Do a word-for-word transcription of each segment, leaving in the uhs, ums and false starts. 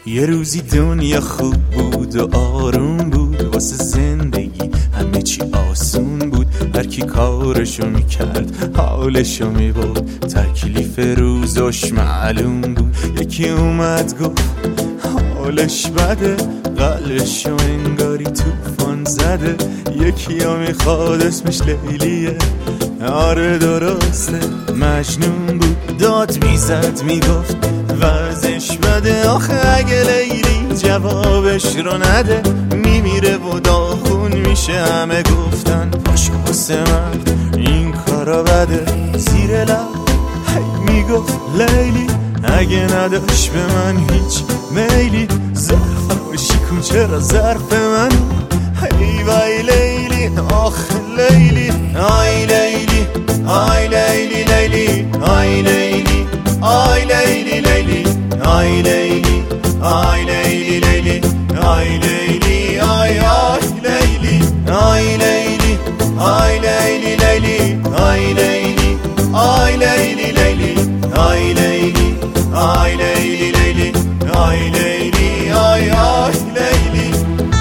یه روزی دنیا خوب بود و آروم بود، واسه زندگی همه چی آسون بود. هر کی کارشو میکرد حالشو میبرد، تکلیف روزش معلوم بود. یکی اومد گفت حالش بده، قلبشو انگاری توفان زده. یکی ها میخواد اسمش لیلیه، آره درسته مجنون بود. داد میزد میگفت وضعش بده، آخه اگه لیلی جوابش رو نده میمیره و داغون میشه. همه گفتن پاشو واسه من این کارا بده. زیر لب هی میگفت لیلی اگه نداشت به من هیچ میلی، ظرفم شکن چرا ظرف من. هی وای لیلی آخ لیلی، آی لیلی آی لیلی لیلی، آی لیلی آی لیلی لیلی، آی لیلی آی لیلی لیلی، آی لیلی آی آی لیلی، آی لیلی آی لیلی لیلی، آی لیلی آی لیلی لیلی، آی لیلی آی لیلی لیلی، آی لیلی آی آی لیلی.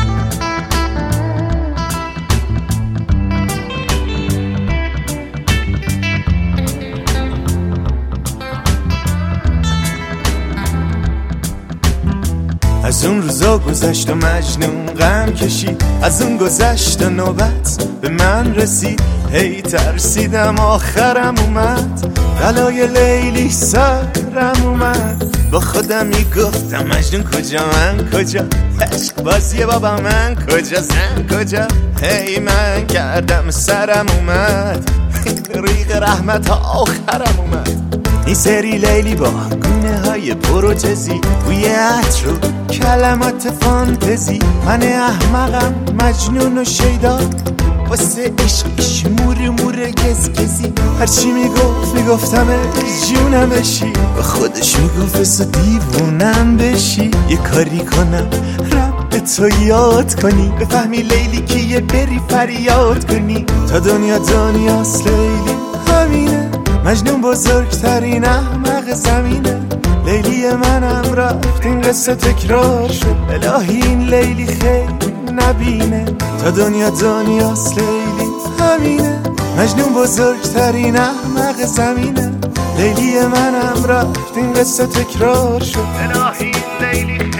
از اون روزا گذشت و مجنون غم کشید، از اون گذشت و نوبت به من رسید. هی ترسیدم آخرم اومد، بلای لیلی سرم اومد. با خودم میگفتم مجنون کجا من کجا، عشق بازیه بابا من کجا زن کجا. هی من کردم سرم اومد، ریق رحمت ها آخرم اومد. این سری لیلی با گونه های پروتزی، بوی عطر و کلمات فانتزی. من احمقم مجنون و شیدا، واسه عشقش مور مور گز گزی. هرچی میگفت میگفتم جونم بشی، با خودش میگفت بسا دیوونم بشی. یه کاری کنم رب تو یاد کنی، بفهمی لیلی کیه بری فریاد کنی. تا دنیا دنیاست لیلی همینه، مجنون بزرگترین احمق زمینه. لیلی منم رفت این قصه تکرار شد، الهی این لیلی خیلی نبینه. تا دنیا دنیاست لیلی همینه، مجنون بزرگترین احمق زمینه. لیلی منم رفت این قصه تکرار شد، الهی این لیلی